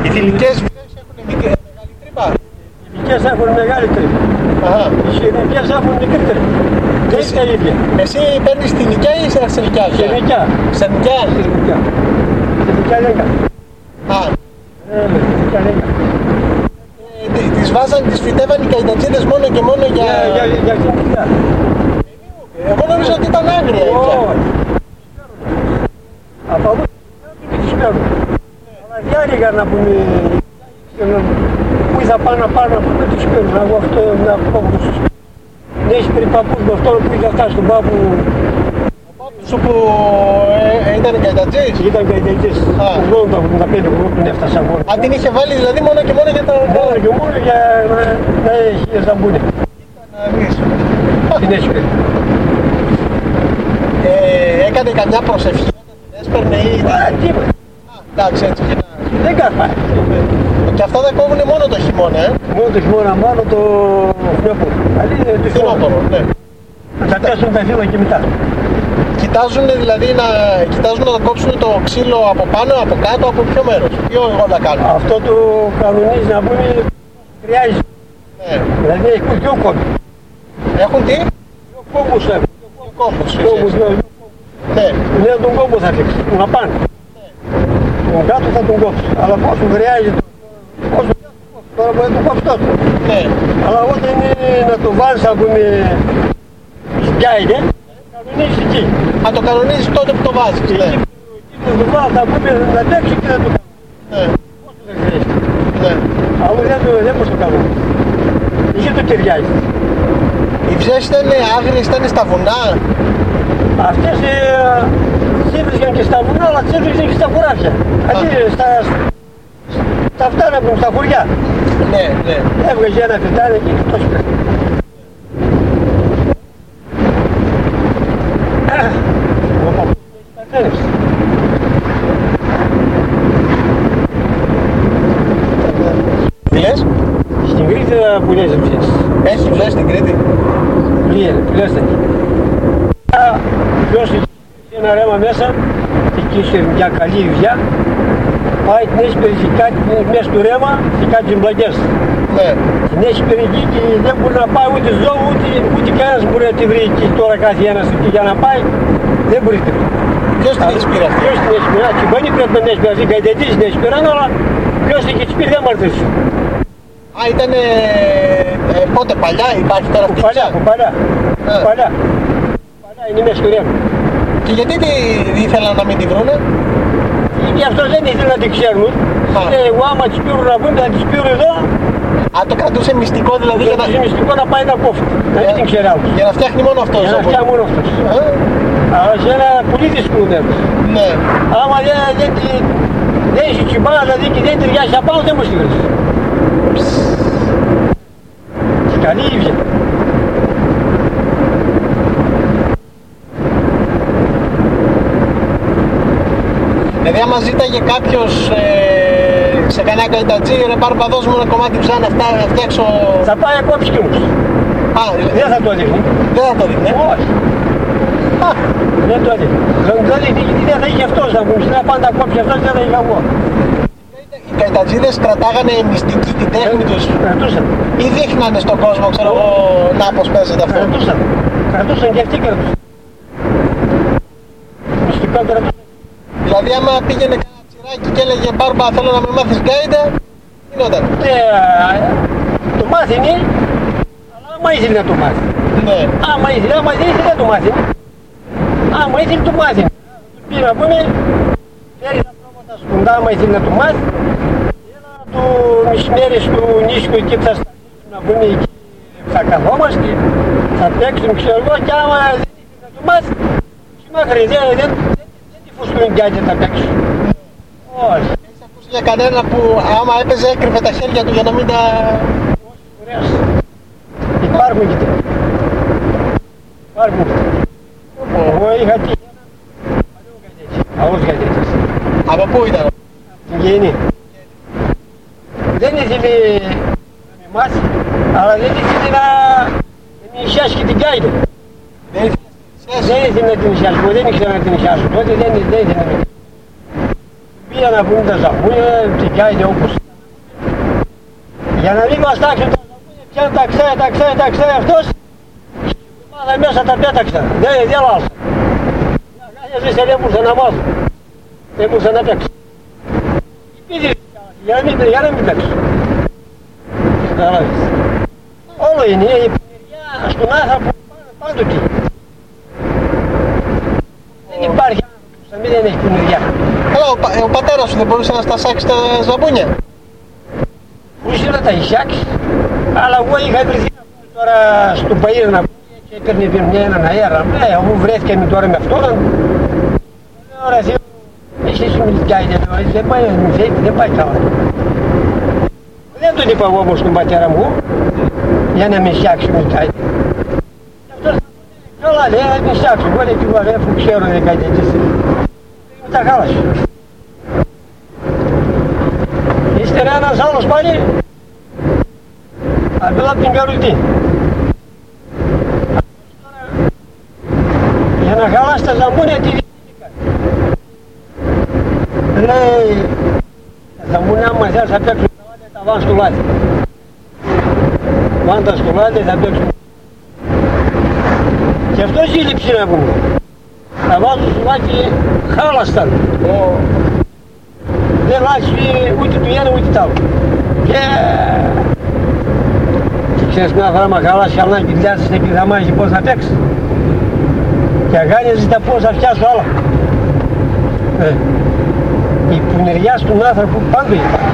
θηλυκές βρύσες έχουν μεγάλη τρύπα. Οι θηλυκές έχουν μεγάλη τρύπα. Οι σιρηνικές έχουν μικρή τρύπα. Δεν είναι τα ίδια. Εσύ παίρνεις θηλυκιά ή σε αρσενικιά? Σιρηνικιά. Σιρηνικιά. Σιρηνικιά. Σιρηνικιά δεν κάνει. Σιρηνικιά δεν κάνει. Τις φυτεύαν οι καϊτατζίδες μόνο και μόνο για ξενικιά. Εγώ νομίζω ότι ήταν άγρια εκεί. Από εδώ τις παίρνουν. Αλλά διάρρηγα να πούμε, πού θα πάνε να πάρουν από εδώ τις παίρνουν. Εγώ αυτό είναι απόκρουση. Δεν έχει περιπαπούς με αυτόν που είχε φτάσει στον πάπου. Ο πάπους σου που ήταν καϊτατζής? Ήταν καϊτατζής. 80-85 που την έφτασα μόνο. Αν την είχε βάλει δηλαδή μόνο και μόνο για το... Μόνο και μόνο για να έχει ζαμπούνια. Την έχει. Έκανε καμιά προσευχή, την έσπερνε ή... Τίποτα. Εντάξει, έτσι και να... Δεν κάνει. Και αυτά δεν κόβουνε μόνο το χειμώνα, Μόνο το χειμώνα, μόνο το φθινόπωρο. Το φθινόπωρο, ναι. Θα πιάσουν τα φύλλα και μετά. Κοιτάζουν δηλαδή να κόψουν το ξύλο από πάνω, από κάτω, από ποιο μέρος? Τι εγώ να κάνω? Αυτό το κανονίζει να πούμε χρειάζεται. Ναι. Δηλαδή έχουν δυο κόμπους. Έχουν τι? Δυο κόμπους έχουν. Κόμπους. Ναι. Ναι, τον κόμπο θα φύξει, να πάνε. Τον κάτω θα τον κόψει. Αλλά πόσο χρειάζεται, πόσο τώρα μπορεί να τον κόψει τότε. Ναι. Αλλά όταν είναι να το βάλεις να πούμε σπιάινε, κανονίζεις εκεί. Αν το κανονίζεις τότε που το βάζεις, ναι. Εκεί που το βάλεις θα πούμε να τρέξει και να το κάνει. Ναι. Πόσο δεν χρειάζεται. Ναι. Αλλά δεν μπορείς το κανονίζεις. Εκεί το ταιριάζει. Οι ψές ήταν άγριες, ήταν στα βουνά. Αυτές τσίβριζαν και στα βουνά, αλλά τσίβριζαν και στα χωράφια. Αντί στα αυτά να πούμε, στα χωριά. Ναι, ναι. Έβγαζε ένα φυτάρι εκεί και το σπέρνει. Τι λες? Στην Κρήτη πουλιάζει ψές. Έχει δουλειές στην Κρήτη? Πουλιάζει εκεί. Ποιος είχε ένα ρέμα μέσα και εκεί είχε μια καλή ιδιά. Πάει την έχει περιχει μέσα στο ρέμα και κάτι ζυμπλακές. Ναι. Την έχει περιχει και δεν μπορεί να πάει ούτε ζώο ούτε κανένας μπορεί να τη βρει εκεί τώρα κάθε ένας εκεί για να πάει. Δεν μπορεί να τη βρει. Ποιος την έχει πήρα αυτή? Ποιος την έχει πήρα, τσιμπάνι πρέπει να την έχει πήρα, καϊτετής την έχει πήρα, αλλά ποιος την έχει πήρα δεν μ' αρτήσει. Α, ήτανε πότε παλιά, υπάρχει τώρα αυτή η ψά? Παλιά είναι μέσα στο ρέμα. Και γιατί ήθελαν να μην τη βρούνε? Γιατί αυτός δεν ήθελε να την ξέρουν. Εγώ άμα τις πήρουν να βγουν, θα τις πήρουν εδώ. Α, το κρατούσε μυστικό δηλαδή Για να είναι μυστικό να πάει να κόφει. Να μην την ξέρει άλλος. Για να φτιάχνει μόνο αυτός. Για να φτιάχνει μόνο αυτός. Αλλά σε ένα πολύ δύσκολο μέρος. Ναι. Άμα δεν είσαι τσιμπάνα, δηλαδή και δεν ταιριάζει απάνω, δεν μπορείς τη βρεις. Καλή ήβια. Δηλαδή άμα ζήταγε κάποιος σε κανένα καϊτατζή, ρε Μπάρμπα δώσ' μου ένα κομμάτι ψά να φτιάξω... Θα πάει να κόψει κι όμως. Δεν θα το δείχνει. Δεν θα το δείχνει. Όχι. Δεν το δείχνει. Δεν θα είχε αυτός να πούμε. Να πάντα κόψει αυτός, δεν θα είχε εγώ. Οι καϊτατζίδες κρατάγανε μυστική την τέχνη τους. Κρατούσαν. Ή δείχνανε στον κόσμο, ξέρω εγώ, να πως παίζεται αυτό. Κρατούσαν και αυτοί κρατούσαν. Μυστικά κρατούσαν. Δηλαδή άμα πήγαινε κανένα τσιράκι και έλεγε Μπάρμπα θέλω να με μάθεις γκάιντα, γινόταν. Το μάθαινε, αλλά άμα ήθελε να το μάθει. Ναι. Άμα δεν ήθελε να το μάθει. Άμα ήθελε το μάθει. Του πει να πούμε, φέρει τα πράγματα σκουντά άμα ήθελε να το μάθει. Έλα το μεσημέρι στο νίσκο εκεί που θα σταθήσουμε να πούμε εκεί θα καθόμαστε, θα παίξουμε ξέρω εγώ και άμα δεν ήθελε να το μάθει, συμμάχαρη δεν τη φουσκούν κι άντε να παίξουν. Όχι. Έχεις ακούσει για κανένα που άμα έπαιζε έκρυβε τα χέρια του για να μην τα... Ωραίος. Υπάρχουν και τέτοια. Υπάρχουν. Εγώ είχα τύχει έναν παλιό καϊτέτσι. Από πού ήταν? Την Γεϊνή. Δεν ήθελε να με μάθει, αλλά δεν ήθελε να με νησιάσει και την κάιντε. Δεν ήθελε να την νησιάσει, εγώ δεν ήξερα να την νησιάσω. Τότε δεν ήθελε να με. Πει Πήγα να πούμε τα ζαμπούνια, την κάινε όπως. Για να μην μας τάξουν τα ζαμπούνια, πιάνε τα ξέρει αυτός. Μάθα μέσα τα πέταξα, δεν άλσα. Δεν έμουρσα να μάθω. Έμουρσα να παίξω. Για να μην παίξω. Όλο είναι η πονηριά στον άνθρωπο πάντοτε. Δεν υπάρχει άνθρωπος να μην έχει πονηριά. Καλά, ο πατέρας σου δεν μπορούσε να στασάξει τα ζαμπούνια. Μπορούσε να τα εισιάξει, αλλά εγώ είχα βρεθεί τώρα στον Παΐρ να πούμε και έπαιρνε έναν αέρα. Εγώ βρέθηκαμε τώρα με αυτόν. Ωραία, Θεό, εσύ σου μιλάει, δεν πάει καλά. Δεν τον είπα εγώ όμως στον πατέρα μου, για να με φτιάξει μιλάει. Και αυτός καλά λέει, να με φτιάξω, εγώ λέει τίποτα, αφού ξέρω δεν κάνει έτσι. Με τα χάλασε. Ύστερα ένας άλλος πάλι, απ' την Καρουτή. Για να χαλάσει τα ζαμπούνια τη λέει, τα ζαμπούνια άμα θέλεις να παίξουν τα λάδια, τα βάζουν στο λάδι. Βάνε τα στο λάδι, θα παίξουν. Και αυτό ζήλιψε να πούμε. Τα βάζουν στο λάδι, χάλασταν. Δεν λάζει ούτε το ένα ούτε το άλλο. Και ξέρεις μια φορά μα χαλάσει χαλά και κοιτάζει στην επιδαμάγει πώς θα παίξει. Και αγάνιαζε τα πώς θα φτιάσω άλλα. Η πονηριά στον άνθρωπο πάντου υπάρχει.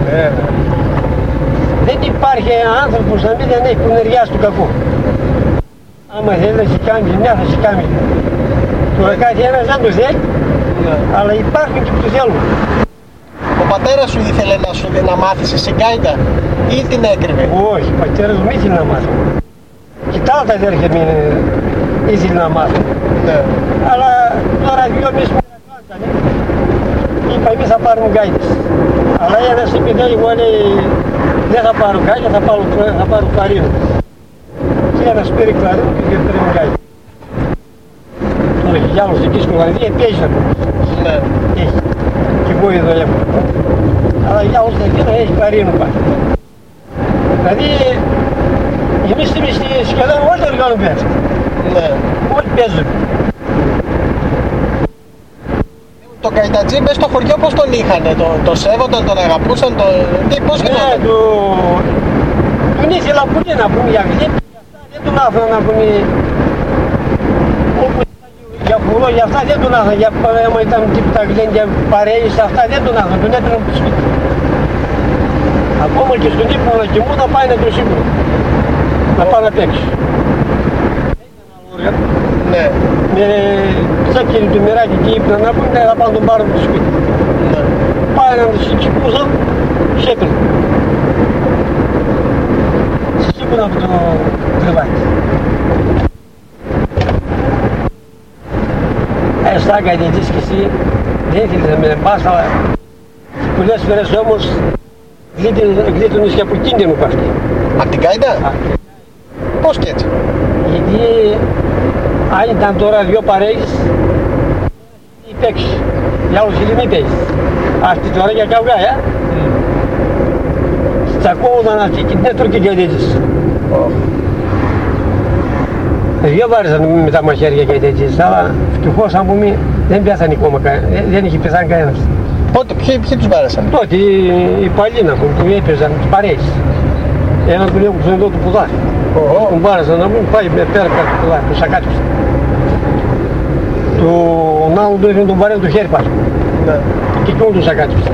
Δεν υπάρχει άνθρωπος να μην έχει πονηριά στον κακό. Άμα θέλει να σε κάνει μια θα σε κάνει. Τώρα κάτι ένας δεν το θέλει, αλλά υπάρχουν και που το θέλουν. Ο πατέρας σου ήθελε να μάθεις εσύ γκάιτα ή την έκρυβε? Όχι, ο πατέρας μου ήθελε να μάθω. Και τα άλλα αδέρφια μου ήθελε να μάθω. Αλλά τώρα δυο μήνες που έκαναν, είπα εμείς θα πάρουμε γκάιτες. Αλλά ένας είπε εγώ λέει δεν θα πάρω γκάιτα, θα πάρω κλαρίνο. Και ένας πήρε κλαρίνο και δεν πήρε γκάιτα. Τώρα έχει κι άλλος εκεί στην Ολλανδία, παίζει ακόμα. Έχει. Και εγώ εδώ έχω. Αλλά για όλους εκεί να έχει κλαρίνο πάλι. Δηλαδή, εμείς σχεδόν όλοι τα οργάνων παίζουν. Όλοι παίζουν. Το καϊτατζή μες στο χωριό πώς τον είχανε, το σέβονταν, τον αγαπούσαν, πώς γινόταν? Τον ήθελα πολύ να πούμε για γλύπη, δεν τον άφηνα να πούμε. Για πουλό, για αυτά δεν τον άφηνα, για άμα ήταν τίποτα γλέντια παρέες, αυτά δεν τον άφηνα, τον έπαιρνα από το σπίτι. Ακόμα και στον ύπνο να κοιμούν να πάει να το σίγουρο, να πάει να παίξει. Ναι. Με τσάκερι του μεράκι και ύπνα να πούμε, θα πάω να τον πάρω από το σπίτι. Πάει να τον ξυπνούσα, σέπαιρνε. Σίγουρα από το κρεβάτι. Στάκα η και εσύ, δεν ήθελες να με πας, αλλά πολλές φορές όμως γλίτωνες και από κίνδυνο που αυτή. Απ' την γκάιτα? Πώς και έτσι? Γιατί αν ήταν τώρα δυο παρέες, ή παίξεις, για άλλους ili μην παίξεις. Αυτή τώρα για καυγά, τσακώδαν αυτοί και δεν τρώει και γαϊτέτζες. Δυο βάρεσαν με τα μαχαίρια και τέτοιες, αλλά ευτυχώς αν πούμε δεν πέθανε ακόμα, δεν είχε πεθάνει κανένας. Πότε, ποιοι τους βάρεσαν? Τότε οι παλιοί να πούμε, που έπαιζαν τις παρέες. Έναν που λέγουν στον εδώ του πουδά. Τον βάρεσαν να πούμε, πάει πέρα του πουδά, του σακάτιψαν. Τον άλλον του έφερε τον βαρέν το χέρι πάλι. Και εκείνον του σακάτιψαν.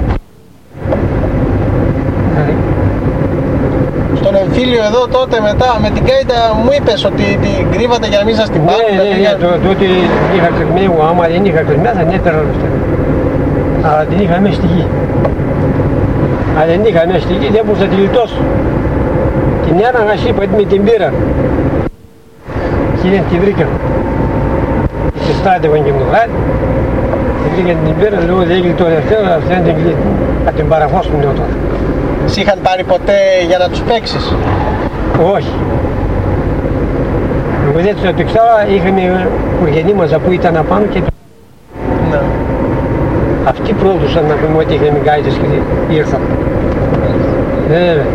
Στον εμφύλιο εδώ τότε μετά με την γκάιτα μου είπες ότι την κρύβατε για να μην σας την πάρουν. Ναι, τότε είχα κρυμμένη, άμα δεν είχα κρυμμένη θα νέτερα λεφτά. Αλλά την είχα μέσα στη γη. Αν δεν είχα μέσα στη γη δεν μπορούσα να τη λιτώσω. Την ένα να σου είπα ότι με την πήραν. Και τη βρήκαν. Και στράτευαν και μου γράτη. Την βρήκαν την πήραν, λέω δεν γλιτώ λεφτά, αλλά αυτή δεν την γλιτώ. Θα την παραχώσουν λέω τώρα. Σ' είχαν πάρει ποτέ για να τους παίξεις? Όχι. Εγώ δεν τους έπαιξα, είχαμε οικογενή μας που ήταν απάνω και... Ναι. Αυτοί πρόδουσαν να πούμε ότι είχαν γκάιτες και ήρθαν. Βέβαια.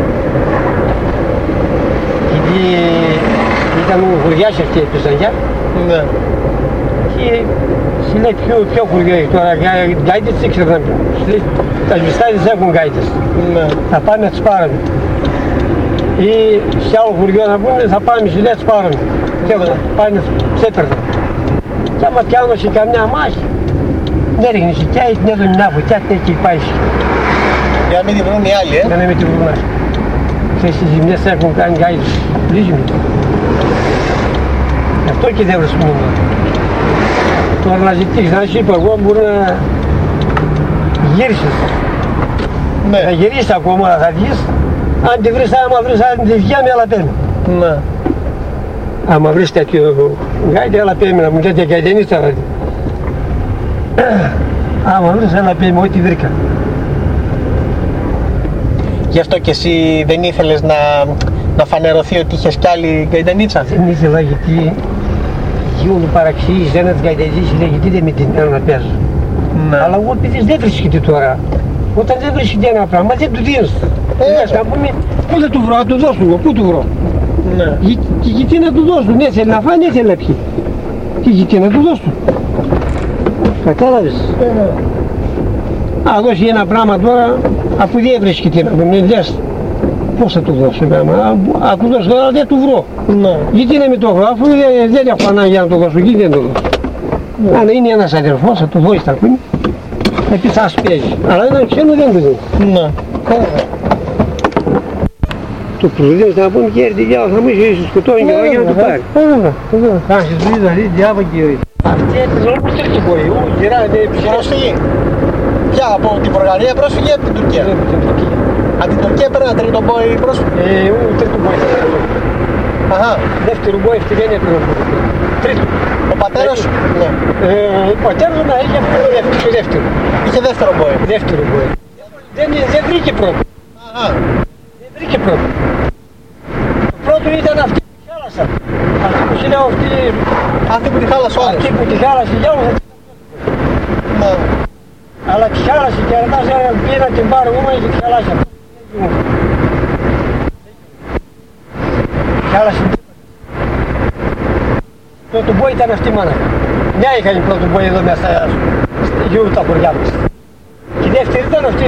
Γιατί ήταν χωριάς αυτοί έπαιζαν για. Ναι. Και σου λέει ποιο χωριό έχει τώρα, γκάιτες δεν ξέρω να πει. Σου λέει τα σβηστάδες έχουν γκάιτες. Ναι. Θα πάμε να τις πάρουμε. Ή σε άλλο χωριό να πούμε θα πάμε σου λέει να τις πάρουμε. Και πάνε να τις έπαιρναν. Και άμα πιάνω σε καμιά μάχη, δεν ρίχνεις η κιάη, την έδωνε μια φωτιά, την εκεί πάει. Για να μην τη βρουν οι άλλοι, Για να μην τη βρουν άλλοι. Ξέρεις, οι ζημιές έχουν κάνει γκάιτες, πλήσιμοι. Γι' αυτό και δεν βρίσκουν. Τώρα να ζητήσεις, να σου είπα εγώ μπορεί να γύρισεις. Ναι. Θα γυρίσεις ακόμα, θα βγεις. Αν τη βρεις, άμα βρεις, αν τη βγει, αλλά παίρνει. Ναι. Άμα βρεις τέτοιο γκάιτε, έλα παίρνει, να μου τέτοια γκαϊτενίτσα δηλαδή. Άμα βρεις, έλα παίρνει, ό,τι βρήκα. Γι' αυτό και εσύ δεν ήθελες να φανερωθεί ότι είχες κι άλλη γκαϊτανίτσα. Δεν ήθελα γιατί γίνουν παραξηγήσεις, ένας γκαϊτενίτης λέει γιατί δεν με την κάνω να παίζω. Ναι. Αλλά εγώ επειδή δεν βρίσκεται τώρα. Όταν δεν βρίσκεται ένα πράγμα, δεν του δίνεις. Να πούμε, πού θα του βρω, να του δώσω εγώ, πού του βρω. Ναι. Και γιατί να του δώσουν, ναι θέλει να φάει, ναι θέλει να πιει. Και γιατί να του δώσουν. Κατάλαβες. Αν δώσει ένα πράγμα τώρα, αφού δεν βρίσκεται να πούμε, λες, πώς θα του δώσω πράγμα, αφού δώσω τώρα δεν του βρω. Ναι. Γιατί να μην το βρω, αφού δεν έχω ανάγκη για να το δώσω, γιατί δεν το δώσω. Αν είναι ένας αδερφός, θα του δώσει τα κούνια, θα πει θα σπέζει. Αλλά έναν ξένο δεν του δίνει. Ναι. Το προσδίδεις να πούμε και έρθει διάβα, θα μου είσαι σκοτώνει και για να το πάρει. Θα έχεις βρει δηλαδή διάβα και αυτή έπαιζε όμως τρίτο μπορεί, γυρά δεν Πρόσφυγη. Ποια, από την Βουλγαρία πρόσφυγε ή από την Τουρκία. Από την Τουρκία πέρα ένα τρίτο μπόι πρόσφυγε. Τρίτο μπορεί. Αχα. Δεύτερο μπορεί αυτή δεν έπαιρνε. Τρίτο. Ο πατέρας σου. Ναι. Ο πατέρας να είχε αυτό το δεύτερο. Είχε δεύτερο μπόι. Δεύτερο μπορεί. Δεν βρήκε πρώτο. Αχα. Δεν βρήκε πρώτο. Το πρώτο ήταν αυτή που χάλασαν. Αυτή που λέω αυτή. Αυτή που τη χάλασε όλες. Αυτή που τη χάλασε για όλους. Ναι. Αλλά τη χάλασε και αρνάς πήγα την πάρω εγώ και τη χάλασε. Χάλασε. Πρώτο μπόι ήταν αυτή η μάνα. Μια είχαν πρώτο μπόι εδώ μέσα στη γιου τα χωριά μας. Και η δεύτερη ήταν αυτή.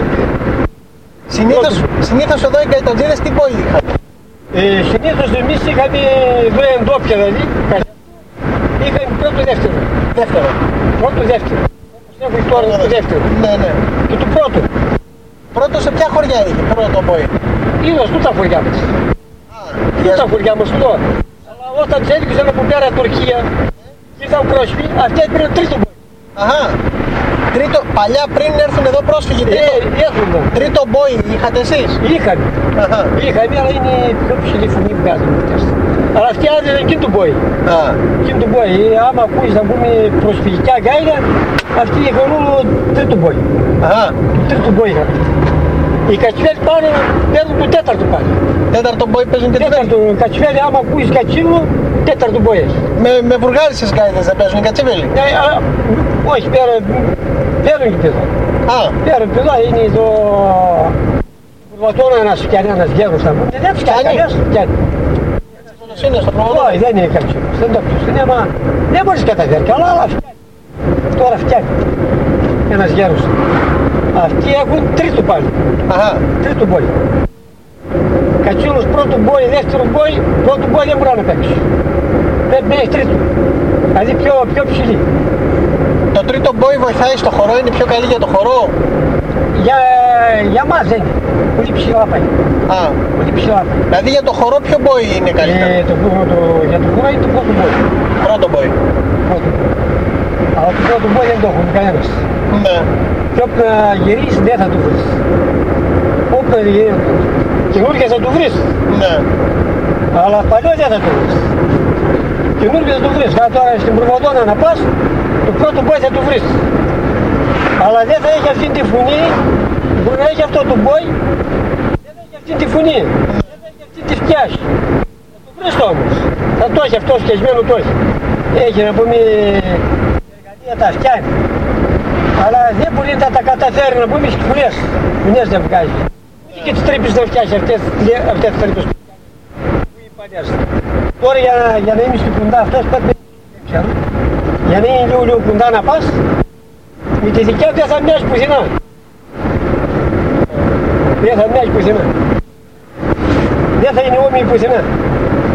Συνήθως εδώ οι γκαϊτατζίδες τι μπόι είχαν. Συνήθως εμείς είχαμε εδώ εντόπια δηλαδή. Είχαμε πρώτο δεύτερο. Δεύτερο. Πρώτο δεύτερο. Όπως έχω τώρα το δεύτερο. Ναι, ναι. Και το πρώτο. Πρώτο σε ποια χωριά είχε πρώτο μπόι. Είδος τούτα χωριά μας. Τούτα χωριά μας τώρα. Αλλά όταν τους έδειξαν από πέρα Τουρκία και ήταν πρόσφυγοι, αυτοί έπαιρναν τρίτο μπόι. Αχα. Τρίτο, παλιά πριν έρθουν εδώ πρόσφυγοι. Έρχονται. Τρίτο μπόι είχατε εσείς. Είχαμε. Αχα. Είχαμε, αλλά είναι πιο ψηλή φωνή που βγάζουν αυτές. Αλλά αυτοί άδειζαν εκείνο το μπόι. Α. Εκείνο το μπόι. Άμα ακούεις να πούμε προσφυγικά γκάιδα, αυτοί είχαν όλο τρίτο μπόι. Αχα. Το τρίτο μπόι είχαν. Οι κατσιφέλοι πάνε, παίρνουν το τέταρτο πάλι. Τέταρτο μπόι παίζουν και Τέταρτο κατσιφέλοι, άμα ακούεις κατσίβο, τέταρτο μπόι έχει. με βουργάρισες γκάιδες δεν παίζουν οι κατσίβελοι. Όχι, παίρνουν και παιδά. Α. Παίρνουν παιδά, είναι το... Προβατώνα ένας φτιάνει, ένας γέρος θα πούμε. Δεν φτιάνει, κανένας φτιάνει. Είναι στο προβατώνα. Όχι, δεν είναι κατσίβος, δεν το πεις. Δεν μπορείς καταφέρει καλά, αλλά φτιάνει. Τώρα φτιάνει. Ένας γέρος. Αυτοί έχουν τρίτο πάλι. Αχα. Τρίτο μπόι. Κατσίβος πρώτο μπόι, δεύτερο μπόι, πρώτο μπόι δεν μπορεί να παίξει. Πρέπει να έχει τρίτο. Δηλαδή πιο ψηλή. Το τρίτο μπόι βοηθάει στο χορό, είναι πιο καλή για το χορό. Για μας δεν είναι. Πολύ ψηλά πάει. Α. Πολύ ψηλά πάει. Δηλαδή για το χορό ποιο μπόι είναι καλύτερο. Για το χορό είναι το πρώτο μπόι. Πρώτο μπόι. Αλλά το πρώτο μπόι δεν το έχουμε κανένας. Ναι. Και όπου να γυρίσεις δεν θα το βρεις. Όπου να γυρίσεις. Καινούργια θα το βρεις. Ναι. Αλλά παλιό δεν θα το βρεις. Καινούργια θα το βρεις. Τώρα στην Προβατώνα να πας, το πρώτο μπόι θα το βρεις. Αλλά δεν θα έχει αυτή τη φωνή, μπορεί να έχει αυτό το μπόι, δεν θα έχει αυτή τη φωνή, δεν θα έχει αυτή τη φτιάση. Θα το βρεις το όμως. Θα το έχει αυτό σκεσμένο το έχει. Έχει να πούμε εργαλεία τα φτιάνει. Αλλά δεν μπορεί να τα καταφέρει να πούμε και φουλές. Μηνές δεν βγάζει. Ούτε και τις τρύπες δεν φτιάξει αυτές τις τρύπες που οι παλιές. Τώρα για να είμαι στην κουντά αυτές πέντε δεν ξέρω. Για να είναι λίγο κουντά να πας, με τη δικιά δεν θα μοιάζει πουθενά. Δεν θα μοιάζει πουθενά. Δεν θα είναι όμοιοι πουθενά.